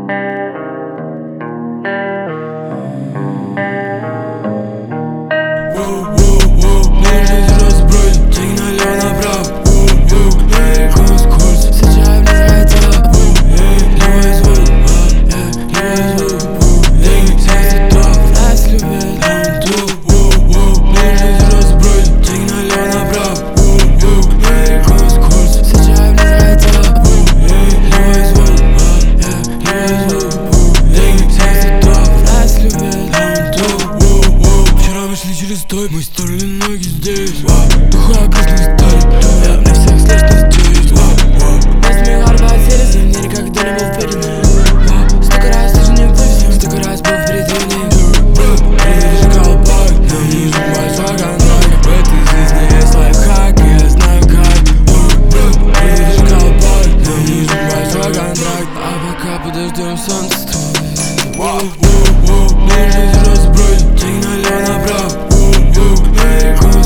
Мы стерли ноги здесь, духая красный сталь. Я мне всех слышно здесь. Мы с ними арбатили, за мной никогда не был впереди. Столько раз даже не вывезем, столько раз был впереди. Приведешь колпак, нам нужен большой контракт. В этой жизни есть лайфхак, и я знаю как. Приведешь колпак, нам нужен большой контракт. А пока подождем солнце строит. Мне жизнь разбросит, деньги налево направо.